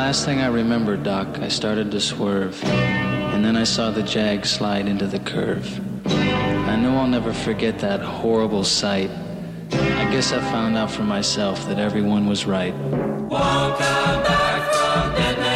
last thing I remember, Doc, I started to swerve, and then I saw the Jag slide into the curve. I know I'll never forget that horrible sight. I guess I found out for myself that everyone was right. Won't come back from dead.